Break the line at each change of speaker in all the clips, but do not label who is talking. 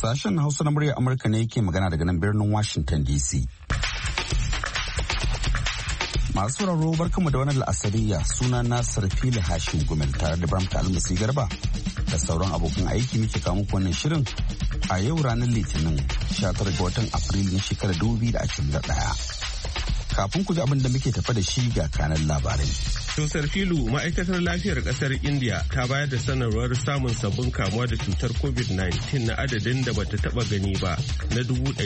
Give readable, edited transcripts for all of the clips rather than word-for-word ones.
Sashen Hausa na muryar Amurka ne yake magana daga nan birnin Washington DC. Masu sauraro barkanmu da wannan la'asariya suna Nasir Fili Hashim Gumel tare da Bramta Almasi Garba da sauran abokan aiki muke kawo muku wannan shirin a yau ranar Litinin 19 ga watan Afrilu na shekarar 2021. Kafin ku ji abin da muke tafa da shi ga kanan labarai.
Tusar filu ma'aikatar lafiyar kasar India ta bayar da sanarwar samun sabbin kamuwa da cutar COVID-19 na adadin da bata taba gani ba na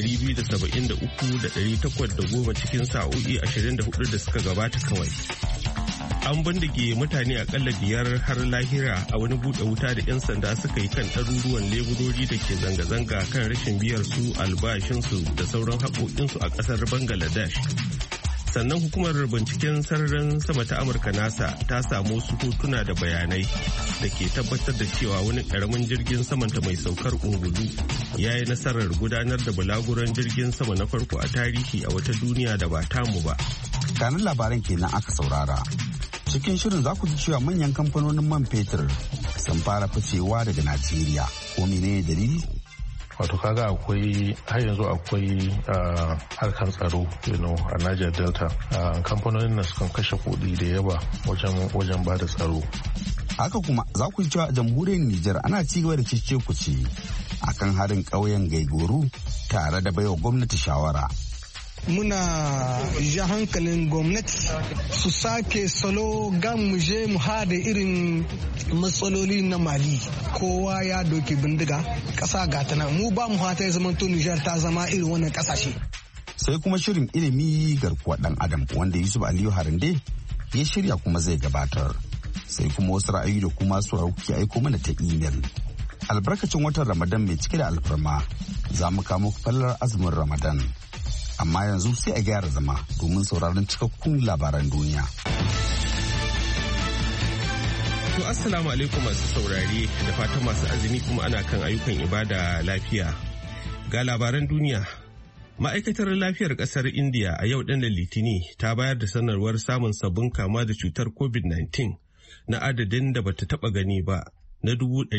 273,810 cikin sa'o'i 24 da suka gabata kawai. An bindige mutane akalla 5 har lahira a wani buɗe wuta da 'yan sanda suka yi kan ɗaruruwan leburori da ke zanga-zanga kan rashin biyar su albashinsu da sauran haƙoƙinsu a ƙasar Bangladesh. Sannan hukumar binciken sararin sama ta Amurka NASA ta samu wasu hotuna da bayanai da ke tabbatar da cewa wani karamin jirgin samanta mai saukar ungulu ya yi nasarar gudanar da bulaguron jirgin sama na farko a tarihi a wata duniya da ba tamu ba.
Kanin labaran kenan aka saurara. Cikin shirin za ku ji cewa manyan kamfanonin man fetur sun fara ficewa daga Najeriya. Ko menene dalili?
Wato kaga har yanzu akwai harkar tsaro a Niger Delta. Kamfanonin nan sukan kashe kuɗi da yawa wajen ba da tsaro.
Haka kuma za ku ji cewa a jamhuriyar Nijar ana ci gaba da cece-kuce akan harin ƙauyen Gaigoro tare da baiwa gwamnati shawara.
Muna ja hankalin gwamnati su sake salo gan mu je mu hada irin matsaloli na Mali. Kowa ya doki bindiga, ƙasa gata nan. Mu ba mu hata ya zama to Nijar ta zama irin wannan ƙasashe.
Sai kuma shirin ilimi garkuwa ɗan Adam wanda Yusuf Aliyu Harande ya shirya kuma zai gabatar. Sai kuma wasu ra'ayi da kuma su kuke aiko mana ta imel. Albarkacin watan Ramadan mai cike da alfarma za mu kawo muku fallar azumin Ramadan. Amma yanzu sai a gyara zama domin sauraron cikakkun labaran duniya.
To assalamu alaikum masu saurare da fatan masu azumi kuma ana kan ayyukan ibada lafiya. Ga labaran duniya. Ma'aikatar lafiyar kasar India a yau ɗan Litini ta bayar da sanarwar samun sabbin kama da cutar COVID-19 na adadin da bata taba gani ba na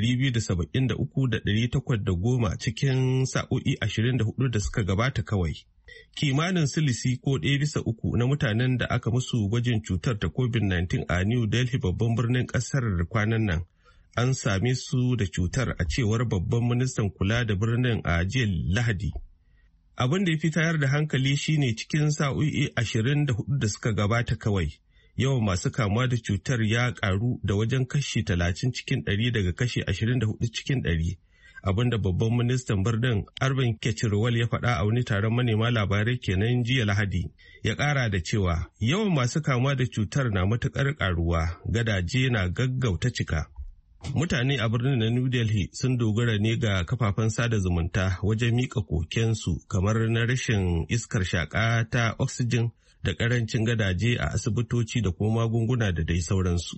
273,810 cikin sa'o'i 24 da suka gabata kawai. Kimanin silisi ko 1/3 na mutanen da aka musu gwajin cutar ta COVID-19 a New Delhi babban birnin kasar kwanan nan an same su da cutar a cewar babban ministan kula da birnin a jiya Lahadi. Abin da ya fi tayar da hankali shine cikin sa'o'i 24 da suka gabata kawai. Yawan masu kamuwa da cutar ya karu da wajen kashi 30 cikin 100 daga kashi 24 cikin 100. Abinda babban ministan birnin Arvind Kejriwal ya faɗa a wani taron manema labarai kenan jiya Lahadi. Ya ƙara da cewa yawan masu kamuwa da cutar na matuƙar ƙaruwa, gadaje na gaggauta cika. Mutane a birnin na New Delhi sun dogara ne ga kafafen sada zumunta wajen miƙa kokensu kamar na rashin iskar shaƙa ta oxygen da ƙarancin gadaje a asibitoci da kuma magunguna da dai sauransu.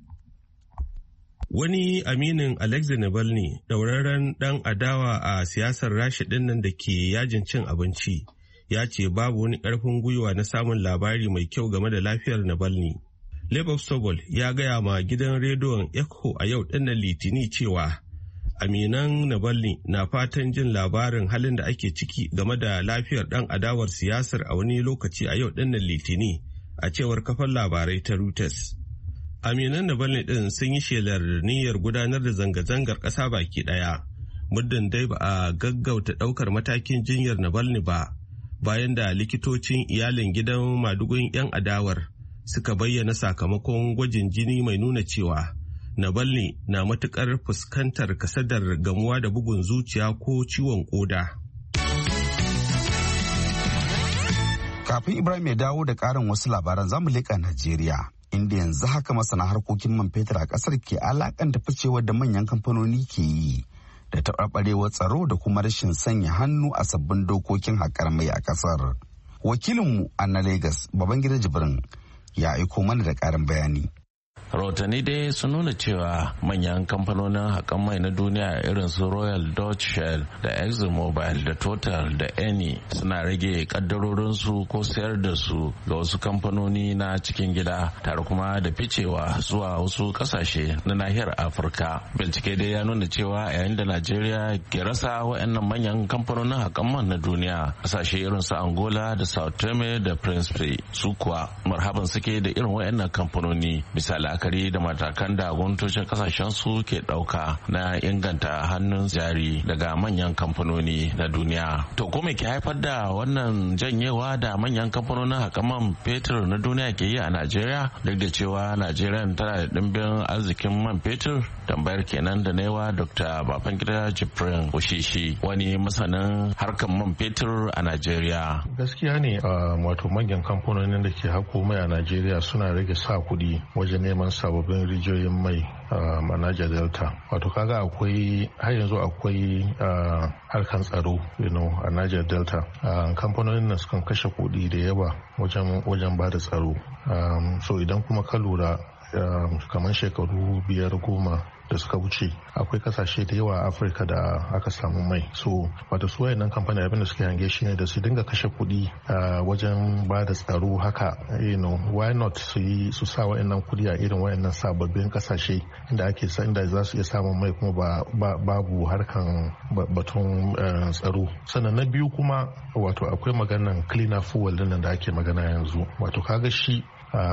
Wani aminin Alexei Navalny, ɗauraren ɗan adawa a siyasar Rasha ɗin nan da ke yajin cin abinci, ya ce babu wani ƙarfin gwiwa na samun labari mai kyau game da lafiyar Navalny. Lebov Sobol ya gaya ma gidan rediyon Echo a yau ɗin Litini cewa aminan Navalny na fatan jin labarin halin da ake ciki game da lafiyar ɗan adawar siyasar a wani lokaci a yau ɗin Litini, a cewar kafar labarai ta Reuters. Aminan Navalny ɗin sun yi shelar niyyar gudanar da zanga-zangar ƙasa baki ɗaya, muddin dai ba a gaggauta ɗaukar matakin jinyar Navalny ba, bayan da likitocin iyalin gidan madugun 'yan adawar suka bayyana sakamakon gwajin jini mai nuna cewa Navalny na matuƙar fuskantar kasadar gamuwa da bugun zuciya ko ciwon ƙoda.
Kafin Ibrahim ya dawo da ƙarin wasu labaran zamu leƙa Najeriya. Inda yanzu haka masana harkokin man fetur a kasar ke alakanta ficewar da manyan kamfanoni ke yi da taɓarɓarewar tsaro da kuma rashin sanya hannu a sabbin dokokin haƙar mai a kasar. Wakilinmu a na Legas, Babangida Jibrin, ya aiko mana da ƙarin bayani.
Rahotanni dai sun nuna cewa manyan kamfanonin haƙan mai na duniya irin su Royal Dutch Shell da ExxonMobil da Total da Eni suna rage kaddarorinsu ko sayar da su ga wasu kamfanoni na cikin gida tare kuma da ficewa zuwa wasu kasashe na nahiyar Afirka. Bincike dai ya nuna cewa yayin da Najeriya ke rasa waɗannan manyan kamfanonin haƙan man na duniya, kasashe irin su Angola da Sao Tome da Principe su kuwa marhaban suke da irin waɗannan kamfanoni bisa la'akari da matakan da gwamnatocin kasashen su ke ɗauka na inganta hannun jari daga manyan kamfanoni na duniya. To ko me ke haifar da wannan janyewa da manyan kamfanonin haƙan man fetur na duniya ke yi a Najeriya, duk da cewa Najeriya tana da ɗimbin arzikin man fetur? Tambayar kenan da naiwa Dr. Babangida Jibrin Oshishi, wani masanin harkar man fetur a Najeriya.
Gaskiya ne wato manyan kamfanonin da ke haƙo mai a Najeriya suna rage sa kuɗi wajen neman sababbin rijiyoyin mai a Niger Delta. Wato kaga har yanzu akwai harkan tsaro a Niger Delta. Kamfanonin nan sukan kashe kuɗi da yawa wajen ba da tsaro. So idan kuma ka lura kamar shekaru 5-10 da suka wuce akwai kasashe da yawa a Afirka da aka samu mai. So wato su wayannan kamfani abin da suke hange shine da su dinga kashe kuɗi wajen ba da tsaro haka, why not su sa wayannan kuɗi a irin wayannan sababbin kasashe inda za su iya samun mai kuma babu harkan batun tsaro. Sannan na biyu kuma wato akwai maganan cleaner fuel din da ake magana yanzu. Wato kaga shi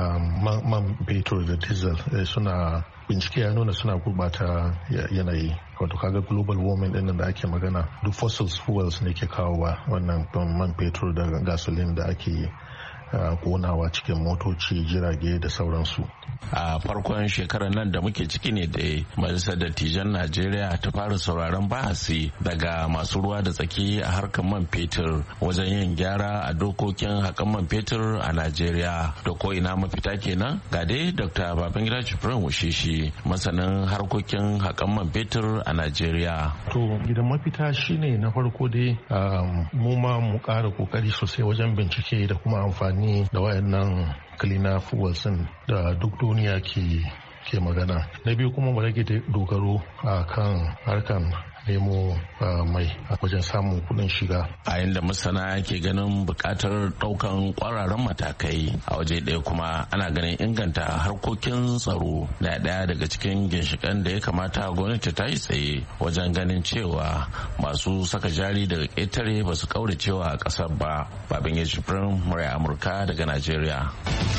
man fetur da diesel suna bincike ya nuna suna gurbata yanayi. Wato kaga global warming din da ake magana duk fossil fuels ne ke kawowa wannan man fetur da gasoline da ake konawa cikin motoci, jirage da sauransu.
A farkon shekarar nan da muke ciki ne da Majalisar Dattijan Najeriya ta fara sauraron bahasi daga masu ruwa da tsaki a harkar man fetur wajen yin gyara a dokokin haƙan man fetur a Najeriya. Da ko ina mafita kenan? Ga dai Dr. Babangida Jibrin Oshishi, masanin harkokin haƙan man fetur a Najeriya.
To gidan mafita shine na farko dai mu ma mu ƙara kokari sosai wajen bincike da kuma amfani da wayannan cleaner fuels da duk duniya ke magana. Na biyu kuma mu rage dogaro a kan harkan nemo mai a wajen samun kudin shiga.
A inda masana ke ganin bukatar daukan kwararan matakai, a waje ɗaya kuma ana ganin inganta harkokin tsaro na ɗaya daga cikin ginshiƙan da ya kamata gwamnati ta yi tsaye wajen ganin cewa masu saka jari daga ƙetare ba su kauracewa a ƙasar ba. Babangida Jibrin, murya Amurka daga Najeriya.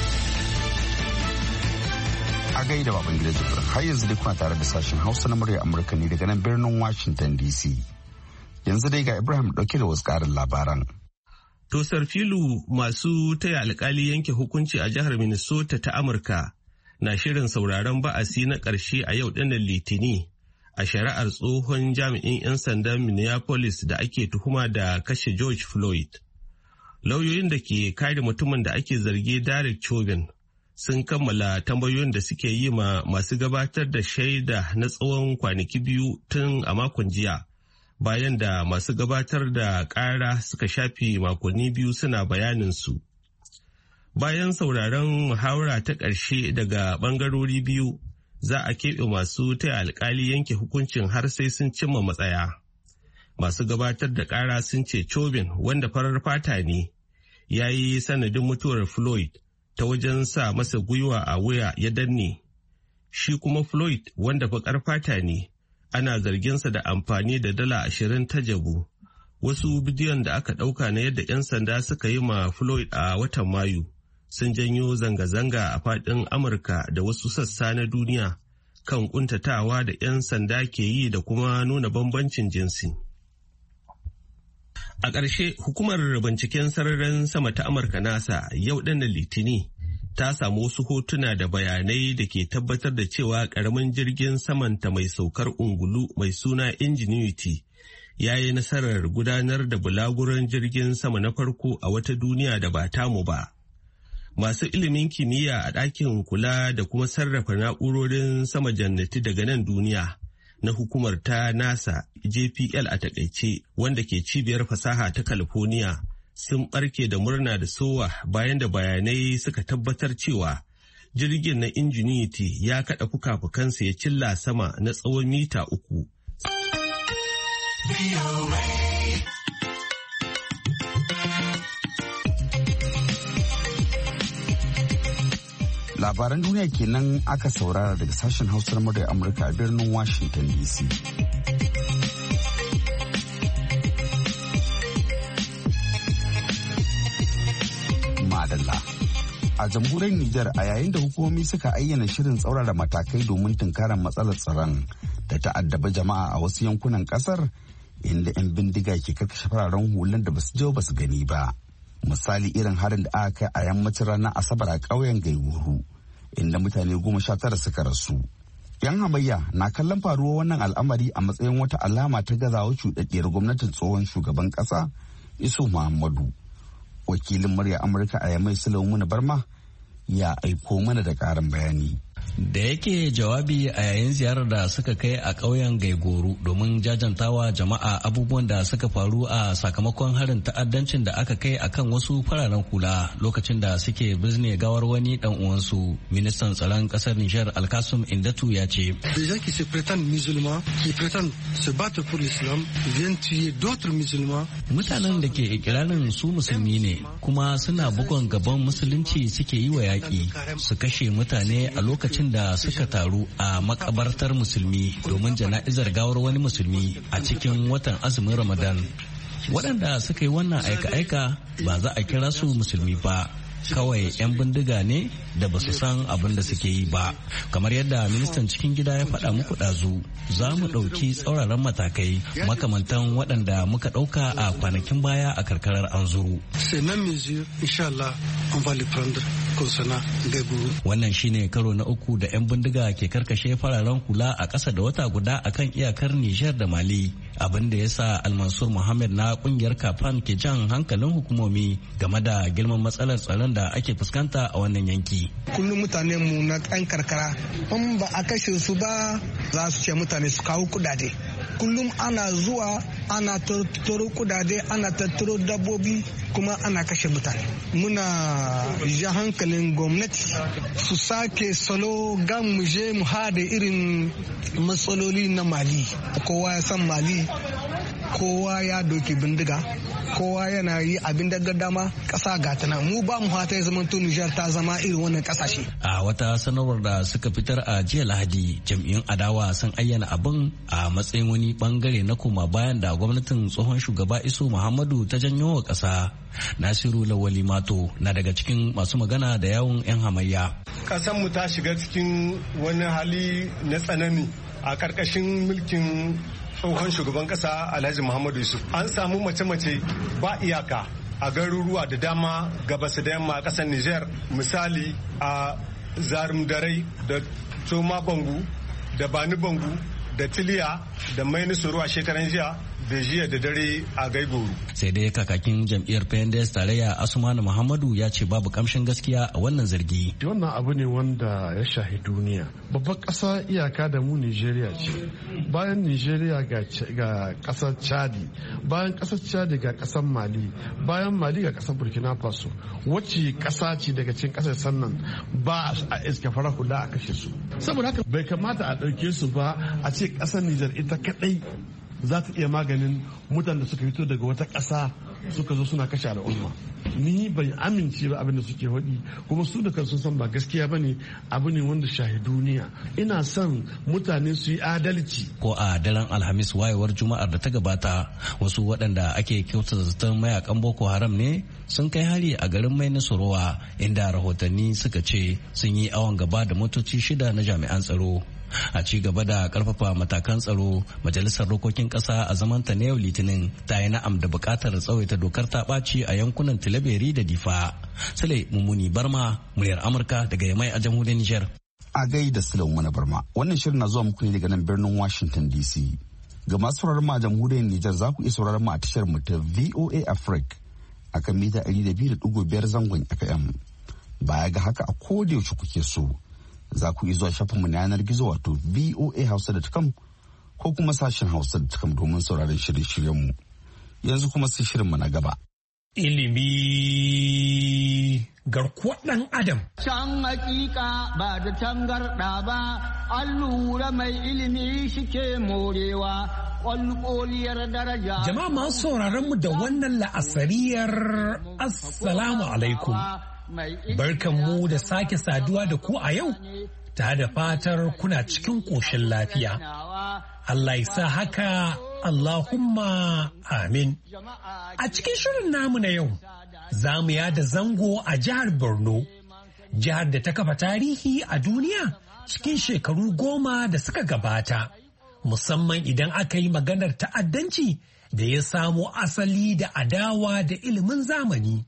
A gaida Babangida Jibrin, har yanzu dai kuna tare da sashen Hausa na murya Amurka ne daga nan birnin Washington DC. Yanzu dai ga Ibrahim dauke da wasu ƙarin labaran.
To Sarfilu, masu taya alkali yanke hukunci a jihar Minnesota ta Amurka na shirin sauraron ba'asi na ƙarshe a yau ɗinnan Litini a shari'ar tsohon jami'in 'yan sandan Minneapolis da ake tuhuma da kashe George Floyd. Lauyoyin da ke kare mutumin da ake zargi Derek Chauvin sun kammala tambayoyin da suke yi ma masu gabatar da shaida na tsawon kwanaki 2 tun a makon jiya, bayan da masu gabatar da ƙara suka shafe makonni 2 suna bayaninsu. Bayan sauraron muhawara ta ƙarshe daga ɓangarori biyu, za a keɓe masu taya alkali yanke hukuncin har sai sun cimma matsaya. Masu gabatar da ƙara sun ce Chauvin, wanda farar fata ne, ya yi sanadin mutuwar Floyd ta wajen sa masa gwiwa a wuya ya danne. Shi kuma Floyd, wanda baƙar fata ne, ana zarginsa da amfani da $20 ta jabu. Wasu bidiyon da aka ɗauka na yadda 'yan sanda suka yi ma Floyd a watan Mayu sun janyo zanga-zanga a faɗin Amurka da wasu sassa na duniya kan ƙuntatawa da 'yan sanda ke yi da kuma nuna bambancin jinsi. A ƙarshe, hukumar binciken sararin sama ta Amurka NASA yau ɗan Litini ta samu wasu hotuna da bayanai da ke tabbatar da cewa ƙaramin jirgin samanta mai saukar ungulu mai suna Ingenuity ya yi nasarar gudanar da bulaguron jirgin sama na farko a wata duniya da ba tamu ba. Masu ilimin kimiyya a ɗakin kula da kuma sarrafa na'urorin sama jannati daga nan duniya na hukumar ta NASA JPL a takaice, wanda ke cibiyar fasaha ta California, sun barke da murna da sowa bayan da bayanai suka tabbatar cewa jirgin na Ingenuity ya kaɗa fuka-fukansa ya cilla sama na tsawon mita 3.
Labaran duniya kenan aka saurara daga sashen Hausa na muryar Amurka a birnin Washington DC. Madalla. A jamhuriyar Nijar a yayin da hukumomi suka ayyana shirin tsaurara matakai domin tunkarar matsalar tsaron da ta'addaba jama'a a wasu yankunan kasar inda 'yan bindiga ke karkashe fararen hulan da basu je basu gani ba. Misali irin harin da aka kai a yammacin ranar Asabar a ƙauyen Gaiguru inda mutane 19 suka rasu. 'Yan hamayya na kallon faruwar wannan al'amari a matsayin wata alama ta gazawa cuɗaɗɗiyar gwamnatin tsohon shugaban ƙasa Isu Muhammadu. Wakilin murya Amurka a Yamai Sulaimu Barma ya aiko mana da ƙarin bayani.
Da yake jawabi a yayin ziyarar da suka kai a ƙauyen Gaigoro domin jajantawa jama'a abubuwan da suka faru a sakamakon harin ta'addancin da aka kai akan wasu fararen hula lokacin da suke bizne gawar wani dan uwansu, ministan tsaron ƙasar Nijar Alkasum Indatu ya ce. Mutanen da ke ikirarin su musulmi ne kuma suna bugon gaban musulunci suke yi wa yaƙi su kashe mutane a lokacin da suka taru a makabartar musulmi domin jana'izar gawar wani musulmi a cikin watan azumin Ramadan. Waɗanda suka yi wannan aika-aika ba za a kira su musulmi ba, kawai 'yan bindiga ne da ba su san abin da suke yi ba. Kamar yadda ministan cikin gida ya faɗa muku ɗazu, za mu ɗauki tsauraran matakai makamantan waɗanda muka ɗauka a kwanakin baya a karkarar Anzuru. Wannan shine karo na uku da 'yan bindiga ke karkashe fararen hula a ƙasa da wata guda akan iyakar Nijar da Mali, abin da ya sa Almansur Muhammad na ƙungiyar Kafan ke jan hankalin hukumomi game da girman matsalar tsaron da ake fuskanta a wannan yanki.
Kullum mutane mu na ɗan karkara, in ba a kashe su ba za su ce mutane su kawo kudade. Kullum ana zuwa ana tattaro kudade, ana tattaro dabbobi, kuma ana kashe mutane. Muna ja hankalin gwamnati su sake salo gan mu je mu hada irin matsaloli na Mali. Kowa ya san Mali, kowa ya doki bindiga, kowa yana yi abin da dama, ƙasa gata nan. Mu ba mu fata ya zama Nijar ta zama irin wannan ƙasashe.
A wata sanarwar da suka fitar a jiya Lahadi, jam'iyyun adawa sun ayyana abin a matsayin wani bangare na koma bayan da gwamnatin tsohon shugaba Isu Muhammadu ta janyo wa ƙasa. Nasiru Lawali Mato na daga cikin masu magana da yawun 'yan hamayya.
Ƙasar mu ta shiga cikin wani hali na tsanani a ƙarƙashin mulkin tsohon shugaban ƙasa Alhaji Muhammadu Yusuf. An samu mace-mace ba iyaka a garuruwa da dama gabas da yamma a ƙasar Nijar, misali a Zarum Darai da Toma Bangu da Bani Bangu da Tiliya da Maini Suru a shekaran jiya da jiya da dare a Gaigoro.
Sai dai kakakin jam'iyyar PNDS tarayya Asmanu Muhammadu ya ce babu kamshin gaskiya a wannan zargi.
Wannan abu ne wanda ya shahi duniya. Babbar ƙasa iyaka da mu Nijeriya ce. Bayan Nijeriya ga ƙasar Chadi, bayan ƙasar Chadi ga ƙasar Mali, bayan Mali ga ƙasar Burkina Faso. Wacce ƙasa ce daga cikin ƙasar sannan ba a iska fara hula a kashe su. Saboda haka bai kamata a ɗauke su ba a ce ƙasar Nijar ita kaɗai za ta iya maganin mutanen da suka fito daga wata ƙasa suka zo suna kashe al'umma. Ni bai amince ba abin da suke faɗi, kuma su da kansu san ba gaskiya ba ne, abu ne wanda shahi duniya. Ina son mutane su yi adalci.
Ko a daren Alhamis wayewar Juma'ar da ta gabata, wasu waɗanda ake kyautata zaton mayakan Boko Haram ne sun kai hari a garin Mai Nasarawa, inda rahotanni suka ce sun yi awon gaba da motoci 6 na jami'an tsaro. A ci gaba da karfafa matakan tsaro, majalisar dokokin kasa a zamanta na yau Litinin ta yi na'am da bukatar tsawaita dokar ta ɓaci a yankunan Tilaberi da Difa. Sule Mummuni Barma, muryar Amurka daga Yamai a jamhuriyar Nijar.
A gaida Sule Mummuni Barma, wannan shirin na zuwa muku ne daga nan birnin Washington DC. Ga masu sauraron mu a jamhuriyar Nijar za ku iya sauraron mu a tashar mu ta VOA Africa a kan mita 200.5 zangon FM. Baya ga haka a koda yaushe kuke so, za ku iya zuwa shafinmu na yanar gizo wato voahausa.com ko kuma sashen hausa.com domin sauraron shirye-shiryenmu. Yanzu kuma sai shirinmu na gaba.
Ilimi garkuwar ɗan adam.
Can hakika ba da tangarɗa ba, an lura mai ilimi shike morewa, ƙwalƙoliyar daraja.
Jama'a masu sauraron mu da wannan la'asariyar Assalamu alaikum. Barkan mu da sake saduwa da ku a yau, ta da fatar kuna cikin ƙoshin lafiya. Allah ya sa haka, Allahumma amin. A cikin shirin namu na yau, za mu yada zango a jihar Borno, jihar da ta kafa tarihi a duniya cikin shekaru 10 da suka gabata, musamman idan aka yi maganar ta'addanci da ya samo asali da adawa da ilimin zamani.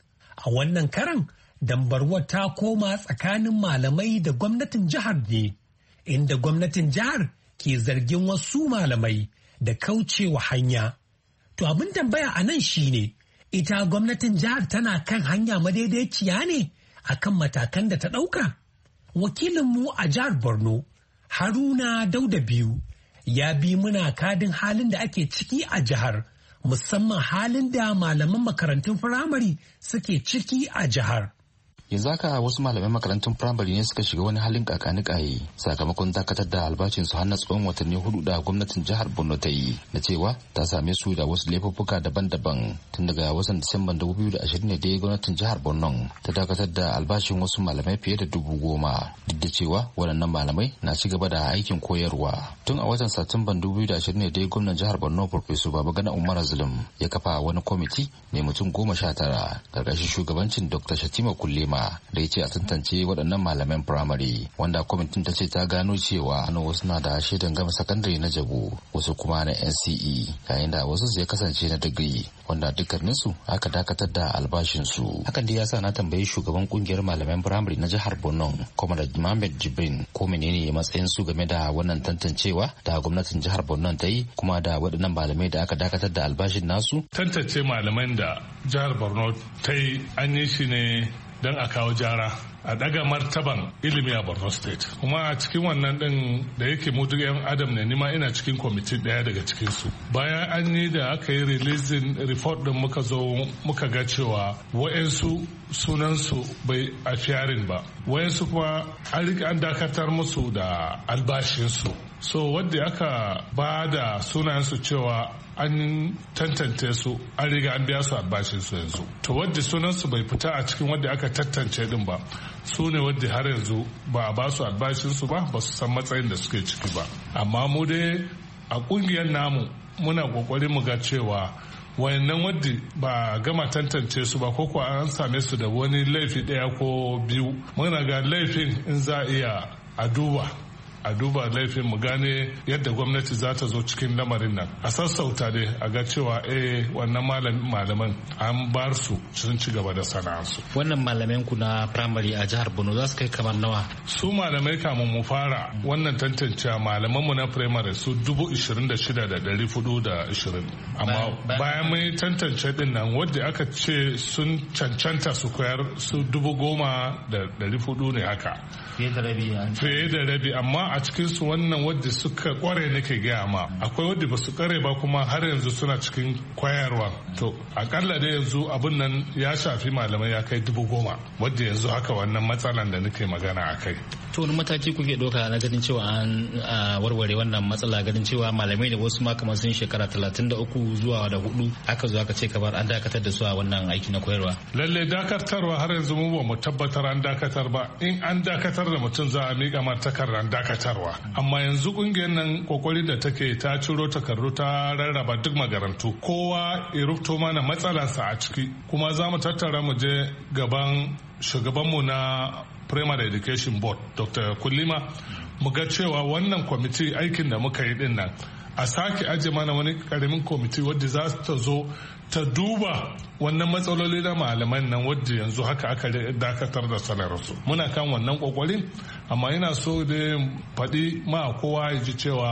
A wannan karan, dambarwar ta koma tsakanin malamai da gwamnatin jihar ne, inda gwamnatin jihar ke zargin wasu malamai da kaucewa hanya. To abin tambaya a nan shine, ita gwamnatin jihar tana kan hanya madaidaiciya ne akan matakan da ta ɗauka? Wakilinmu a jihar Borno, Haruna Dauda Biyu, ya bi muna kadin halin da ake ciki a jihar, musamman halin da malaman makarantun firamare suke ciki a jihar.
Yanzu haka wasu malaman makarantun firamare ne suka shiga wani halin kakanikaye sakamakon dakatar da albashinsu har na tsawon watanni 4 da gwamnatin jihar Borno ta yi, na cewa ta same su da wasu laifuffuka daban-daban. Tun daga watan Disamban 2020 ne dai gwamnatin jihar Borno ta dakatar da albashin wasu malamai fiye da 10,000, duk da cewa waɗannan malamai na ci gaba da aikin koyarwa. Tun a watan Satumban 2020 ne dai gwamnan jihar Borno Professor Babagana Umar Zulum ya kafa wani kwamiti mai mutum 19 karkashin shugabancin Dr. Shatima Kullema da ya ce a tantance waɗannan malaman firamare, wanda kwamitin ta ce ta gano cewa wasu na da shaidan gama sakandare na jabu, wasu kuma na NCE, yayin da wasu ya kasance na digiri, wanda dukkaninsu aka dakatar da albashinsu. Hakan da ya sa na tambayi shugaban kungiyar malaman firamare na jihar Borno, Comrade Mohammed Jibrin, ko menene matsayin su game da wannan tantancewa da gwamnatin jihar Borno ta yi, kuma da waɗannan malamai da aka dakatar da albashin nasu.
Tantance malaman da jihar Borno ta yi an yi shi ne don a kawo jara, a daga martaban ilimi a Borno State. Kuma a cikin wannan din da yake mu duk 'yan adam ne, nima ina cikin kwamiti daya daga cikin su. Bayan an yi da aka yi releasing report din, muka zo muka ga cewa wa'ensu sunansu bai a fiyarin ba, wa'ensu kuma an dakatar musu da albashinsu. So wadda aka ba da sunayensu cewa an tantance su, an riga an biya su albashin su yanzu. To wadda sunansu bai fita a cikin wadda aka tantance din ba, su ne wadda har yanzu ba a ba su albashin su ba su san matsayin da suke ciki ba. Amma mu dai a kungiyar namu muna kokarin mu ga cewa wayannan wadda ba gama tantance su ba, ko an same su da wani laifi daya ko biyu, muna ga laifin in za a iya a duba laifin, mu gane yadda gwamnati za ta zo cikin lamarin nan, a sassauta dai a ga cewa wannan malaman an bar su sun ci gaba da sana'arsu.
Wannan malaman ku na primary a jihar Borno za su kai kamar nawa?
Su malamai kamun mu fara wannan tantance malaman mu na primary su 26,420, amma bayan mun tantance din nan wadda aka ce sun cancanta su koyar su 10,400 ne haka. Fiye da rabi, amma a cikin su wannan wadda suka kware nake gaya ma, akwai wadda ba su kware ba kuma har yanzu suna cikin koyarwa. To akalla da yanzu abin nan ya shafi malamai ya kai 10,000 wadda yanzu haka wannan matsalan da nake magana a kai.
To wani mataki kuke ɗauka na ganin cewa an warware wannan matsala, ganin cewa malamai da wasu ma kamar sun shekara 33 zuwa da 4 aka zo aka ce kamar an dakatar da su a wannan aiki na koyarwa?
Lalle dakatarwa har yanzu mu ba mu tabbatar an dakatar ba. In an dakatar da mutum za a miƙa ma takardar dakatarwa, amma yanzu kungiyar nan kokari da take ta ciro takardu ta rarraba duk magarantu, kowa ya rubuto mana matsalarsa a ciki, kuma za mu tattara mu je gaban shugabanmu na Primary Education Board Dr. Kullima, mu ga cewa wannan kwamiti aikin da muka yi din nan a sake aje mana wani karamin kwamiti wadda za ta zo ta duba wannan matsaloli na malaman nan wadda yanzu haka aka dakatar da sanarsu. Muna kan wannan kokarin, amma ina so da faɗi ma kowa ya ji cewa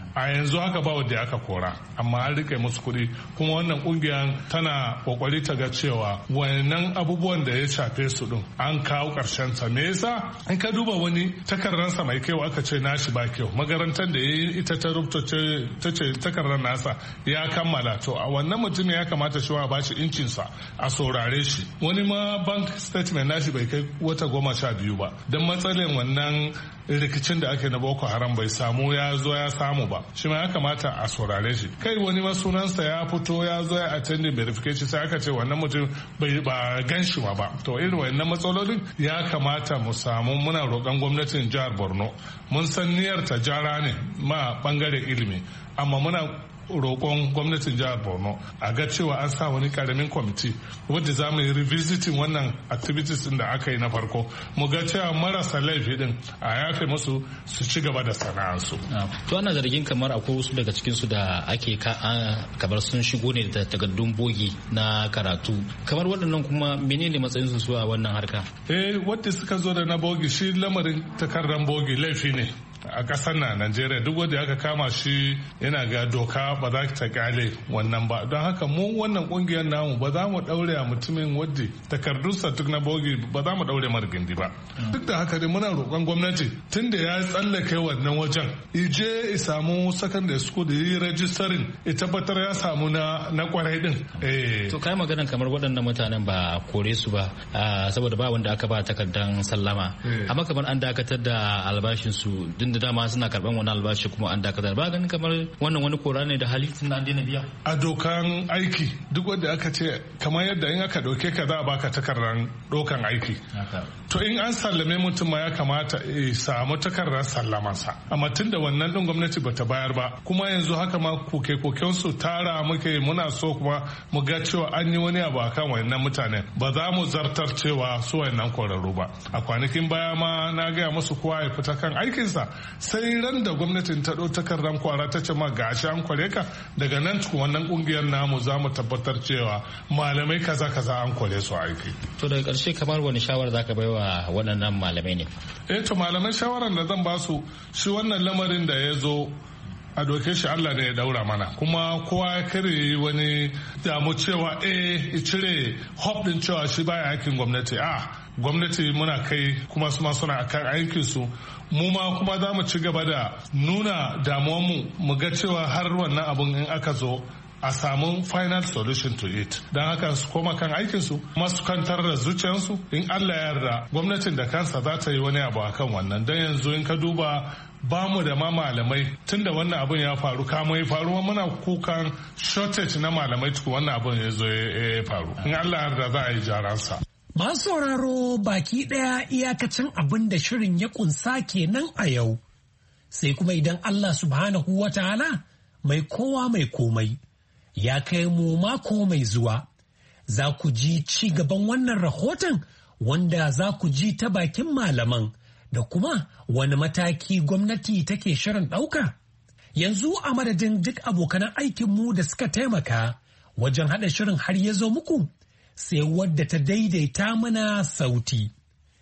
a yanzu haka ba wanda aka kora amma an rike musu kuɗi kuma wannan kungiyar tana kokari ta ga cewa wannan abubuwan da ya shafe su din an kawo karshen sa. Me yasa in ka duba wani takardarsa mai kyau aka ce nashi ba kyau, makarantar da ita ta rubuta ta ce takardar nasa ya kammala, to a wannan mutum ya kamata shi wa ba shi incinsa a saurare shi. Wani ma bank statement nashi bai kai wata 12 ba don matsalin wannan rikicin da ake na Boko Haram bai samu ya zo ya samu ba, shi ma ya kamata a saurare shi. Kai wani ma sunansa ya fito ya zo ya attending verification sai aka ce wannan mutum bai ba gan shi ba. To irin wannan matsalolin ya kamata mu samu, muna roƙon gwamnatin jihar Borno, mun san niyyar ta jara ne ma bangaren ilimi, amma muna roƙon gwamnatin jihar Borno a ga cewa an sa wani karamin kwamiti wadda za mu yi revisiting wannan activities din da aka yi na farko, mu ga cewa marasa laifi din a yafe musu su ci gaba da sana'arsu.
To ana zargin kamar akwai wasu daga cikin su da ake kamar sun shigo ne da takardun bogi na karatu, kamar waɗannan kuma menene matsayin su a wannan harka?
Wadda suka zo da na bogi, shi lamarin takardar bogi laifi ne a ƙasar na Najeriya. Duk wanda aka kama shi yana ga doka ba za ta kyale wannan ba. Don haka mu wannan kungiyar namu ba za mu daure a mutumin wadda takardunsa duk na bogi ba za mu daure margindi ba. Duk da haka dai muna roƙon gwamnati tun da ya tsallake wannan wajen ije ya samu secondary school da yi rejistarin ya tabbatar ya samu na kwarai din.
To kai maganan kamar waɗannan mutanen ba kore su ba saboda ba wanda aka ba takardan sallama, amma kamar an dakatar da albashin su da dama suna karban wani albashi kuma an dakatar, ba ganin kamar wannan wani kora ne da hali tun an daina biya? A
dokan aiki duk wanda aka ce kamar yadda in aka dauke ka za a baka takardar dokan aiki, to in an sallame mutum ma ya kamata ya samu takardar sallamansa, amma tun da wannan din gwamnati bata bayar ba, kuma yanzu haka ma koken su tara muke, muna so kuma mu ga cewa an yi wani abu akan wannan mutanen, ba za mu zartar cewa su wannan kwararru ba. A kwanakin baya ma na gaya musu kowa ya fita kan aikinsa, sai ran da gwamnatin ta ɗau takardar kwara ta ce ma gashi an kware ka, daga nan cikin wannan kungiyar namu za mu tabbatar cewa malamai kaza an kware su aiki.
To daga ƙarshe kamar wani shawara zaka bai wa waɗannan malamai ne?
To malamai shawaran da zan ba su, shi wannan lamarin da ya zo a doke shi Allah ne ya daura mana, kuma kowa ya kare wani damu cewa cire hope din cewa shi baya aikin gwamnati. Gwamnati muna kai kuma su ma suna kan aikin su, mu ma kuma za mu ci gaba da nuna damuwanmu mu ga cewa har wannan abun in aka zo a samu final solution to it. Don haka su koma kan aikinsu, masu kantar da zuciyarsu, in Allah ya yarda gwamnatin da kansa za ta yi wani abu akan wannan. Don yanzu in ka duba ba mu da ma malamai tun da wannan abun ya faru, kama ya faru muna kukan shortage na malamai tuku wannan abun ya zo ya faru. In Allah ya yarda za a yi jaransa.
Masu sauraro baki ɗaya iyakacin abin da shirin ya kunsa kenan a yau. Sai kuma idan Allah subhanahu wa ta'ala mai kowa mai komai ya kai mu mako mai zuwa, za ku ji ci gaban wannan rahoton wanda za ku ji ta bakin malaman da kuma wani mataki gwamnati take shirin ɗauka. Yanzu a madadin duk abokanan aikinmu da suka taimaka wajen haɗa shirin har ya zo muku. Sai wadda ta daidaita mana sauti.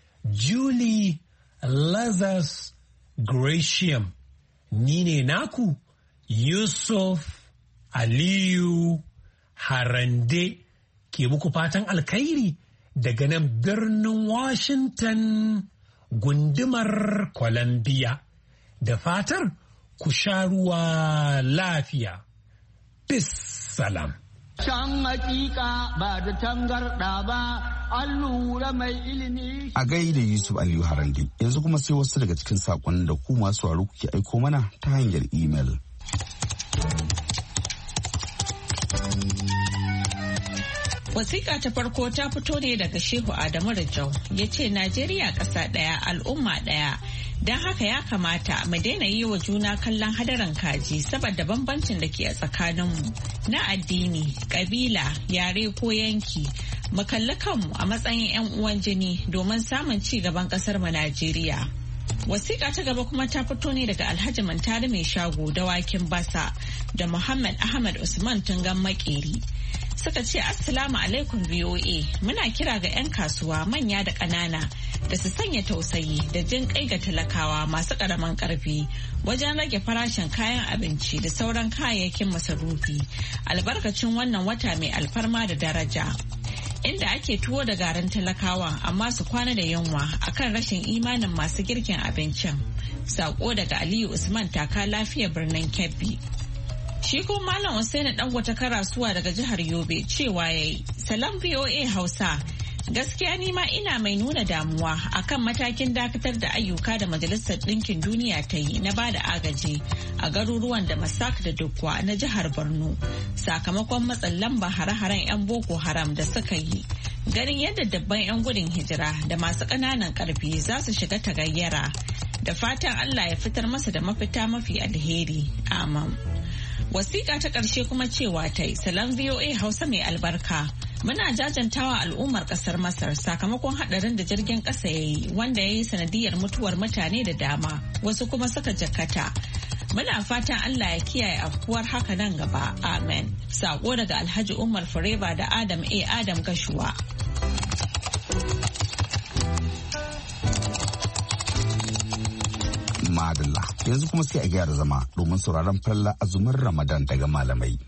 Julie Lazarus Gratiam. Ni ne naku Yusuf Aliyu Harande ke muku fatan alkhairi daga nan birnin Washington gundumar Columbia. Da fatar ku sha ruwa lafiya. Bis salam.
Can hakika ba da tangarɗa ba, an lura mai ilimi.
A gaida Yusuf Aliyu Harande, yanzu kuma sai wasu daga cikin saƙonin da ku masu sauraro kuke aiko mana ta hanyar imel.
Wasiƙa ta farko ta fito ne daga Shehu Adamu Rajau, ya ce Najeriya ƙasa ɗaya al'umma ɗaya. Don haka ya kamata mu daina yi wa juna kallon hadarin kaji saboda bambancin da ke a tsakaninmu na addini, kabila, yare ko yanki. Mu kalli kanmu a matsayin 'yan uwan jini domin samun ci gaban kasar mu Najeriya. Wasiƙa ta gaba kuma ta fito ne daga Alhaji Mantari mai shago dawakin basa da Muhammad Ahmad Usman Tungan Makeri. suka ce Assalamu alaikum VOA muna kira ga 'yan kasuwa manya da ƙanana da su sanya tausayi da jin kai ga talakawa masu ƙaramin ƙarfi wajen rage farashin kayan abinci da sauran kayayyakin masarufi albarkacin wannan wata mai alfarma da daraja. Inda ake tuwo da garin talakawa amma su kwana da yunwa akan rashin imanin masu girkin abincin. Sako daga Aliyu Usman taka lafiya birnin Kebbi. Shi ko Malam Hussaini Dangote Karasuwa daga jihar Yobe cewa yayi Salam VOA Hausa. Gaskiya ni ma ina mai nuna damuwa akan matakin dakatar da ayyuka da Majalisar Ɗinkin Duniya ta yi na bada agaji a garuruwan da Masak da Dukwa na jihar Borno sakamakon matsin lamba hare-haren 'yan Boko Haram da suka yi. Ganin yadda dabban 'yan gudun hijira da masu ƙananan ƙarfi za su shiga tagayyara. Da fatan Allah ya fitar masa da mafita mafi alheri. Amin. Wasiƙa ta ƙarshe kuma cewa ta yi Salam VOA Hausa mai albarka. Muna jajantawa al'ummar ƙasar Masar sakamakon haɗarin da jirgin ƙasa ya yi wanda ya yi sanadiyar mutuwar mutane da dama wasu kuma suka jakata. Muna fatan Allah ya kiyaye afkuwar haka nan gaba. Amen. Sako daga Alhaji Umar Fureba da Adam A. Adam Gashuwa.
Madalla yanzu kuma sai a gyara zama domin sauraron falla azumin Ramadan daga malamai.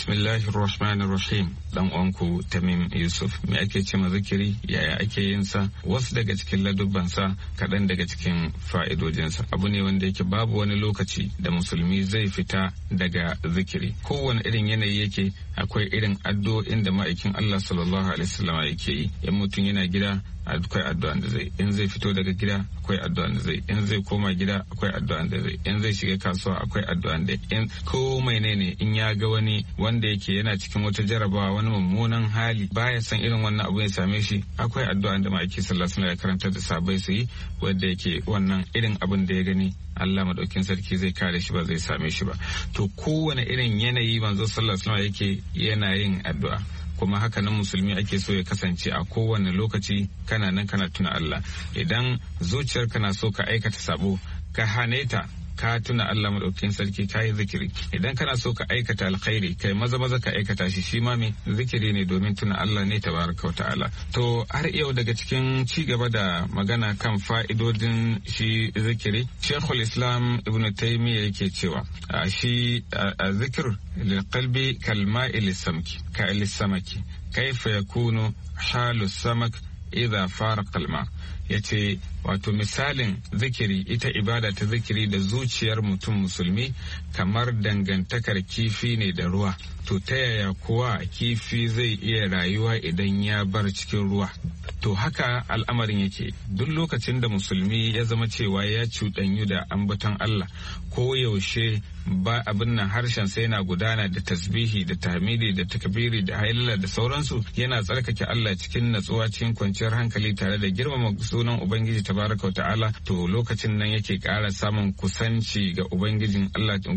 Bismillahirrahmanirrahim. Dan uwanku Tamim Yusuf. Me ake ce zikiri? Yaya ake yin sa? Wasu daga cikin ladubbansa, kaɗan daga cikin fa'idojinsa. Abu ne wanda yake babu wani lokaci da musulmi zai fita daga zikiri. Kowane irin yanayi yake akwai irin addu'o'in da ma'aikin Allah sallallahu alaihi wasallam yake yi. In mutum yana gida akwai addu'an da zai, in zai fito daga gida akwai addu'an da zai, in zai koma gida akwai addu'an da zai, in zai shiga kasuwa akwai addu'an da, in komai ne in ya ga wani wanda yake yana cikin wata jarabawa wani mummunan hali baya san irin wannan abu ya same shi akwai addu'an da ma'aiki sallallahu alaihi wasallam ya karanta da sahabbai su yi wanda yake wannan irin abin da ya gani Allah madaukin sarki zai kare shi ba zai same shi ba. To kowane irin yanayi manzo sallallahu alaihi wasallam yake yana yin addu'a. Kuma haka nan musulmi ake so ya kasance a kowane lokaci kana nan kana tuna Allah. Idan zuciyarka na so ka aikata sabo ka hane ta ka tuna Allah madaukakin sarki ka yi zikiri. Idan kana so ka aikata alkhairi kai maza ka aikata shi ma me zikiri ne domin tuna Allah ne tabaraka wa ta'ala. To har yau daga cikin ci gaba da magana kan fa'idodin shi zikiri, Sheikhul Islam Ibn Taymiyyah yake cewa shi zikir lil qalbi kal ma'i lis-samki ka lis-samaki kaifa yakunu halu samak idha faraqa al-ma. Yace wato misalin zikiri, ita ibada ta zikiri da zuciyar mutum musulmi kamar dangantakar kifi ne da ruwa. To ta yaya kuwa kifi zai iya rayuwa idan ya bar cikin ruwa? To haka al'amarin yake duk lokacin da musulmi ya zama cewa ya cuɗanyu da ambaton Allah ko yaushe ba abin nan harshen sai yana gudana da tasbihi da tahmidi da takbiri da hailala da sauransu, yana tsarkake Allah cikin natsuwa cikin kwanciyar hankali tare da girmama sunan Ubangiji tabaraka wa ta'ala, to lokacin nan yake ƙara samun kusanci ga Ubangiji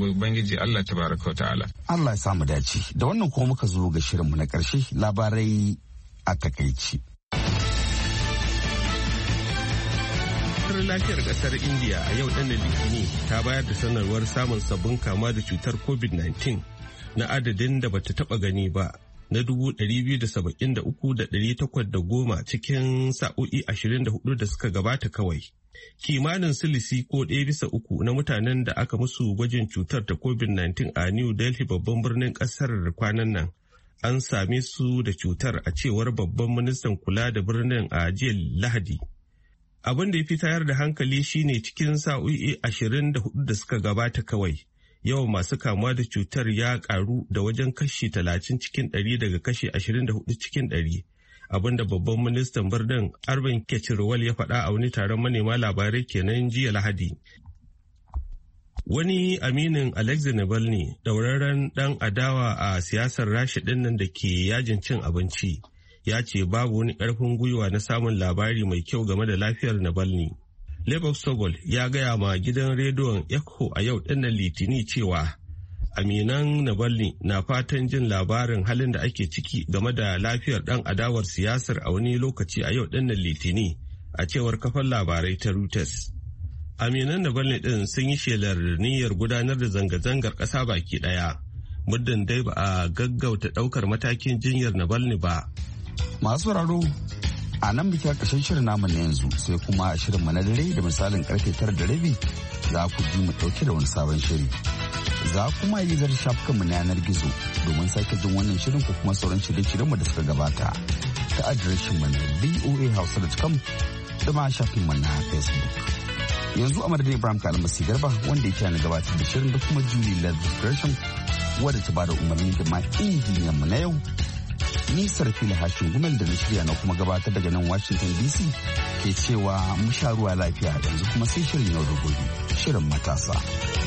Allah tabaraka wa ta'ala.
Allah ya samu dace. Da wannan kuma muka zo ga shirinmu na ƙarshe, labarai a takaici.
Lafiyar kasar India a yau ɗan Litinin ta bayar da sanarwar samun sabbin kama da cutar COVID-19 na adadin da bata taba gani ba na 273,810 cikin sa'o'i 24 da suka gabata kawai. Kimanin silisi ko 1/3 na mutanen da aka musu gwajin cutar ta COVID-19 a New Delhi babban birnin kasar kwanan nan an same su da cutar a cewar babban ministan kula da birnin a jiya Lahadi. Abin da ya fi tayar da hankali shine cikin sa'o'i 24 da suka gabata kawai, yawan masu kamuwa da cutar ya karu da wajen kashi 30 cikin 100 daga kashi 24 cikin 100. Abin da babban ministan birnin Arvind Kejriwal ya faɗa a wani taron manema labarai kenan jiya Lahadi. Wani aminin Alexei Navalny, ɗauraren ɗan adawa a siyasar Rasha ɗinnan da ke yajin cin abinci, ya ce babu wani ƙarfin gwiwa na samun labari mai kyau game da lafiyar Navalny. Lebov Sobol ya gaya ma gidan rediyon Echo a yau ɗinnan Litini cewa aminan Navalny na fatan jin labarin halin da ake ciki game da lafiyar ɗan adawar siyasar a wani lokaci a yau ɗinnan Litini, a cewar kafar labarai ta Reuters. Aminan Navalny ɗin sun yi shelar niyyar gudanar da zanga-zangar ƙasa baki ɗaya muddin dai ba a gaggauta ɗaukar matakin jinyar Navalny ba.
Masu raro a nan muke ƙarshen shirin namu na yanzu, sai kuma shirin na dare da misalin karfe 9:30 za ku ji mu ɗauke da wani sabon shiri. Za kuma yi zar shafukanmu na yanar gizo domin sake jin wannan shirin ko kuma sauran shirye-shiryenmu da suka gabata ta adireshinmu na voahausa.com da ma shafinmu na Facebook. Yanzu a madadin Ibrahim Kalmasi Garba wanda ya na gabatar da shirin da kuma Julie Leather Gresham wadda ta bada umarni da ma injiniyanmu na yau. Ni Sarfila Hashin Gumel da na shirya na kuma gabatar daga nan Washington DC ke cewa mu sha ruwa lafiya yanzu kuma sai shirin yau da gobe, shirin matasa.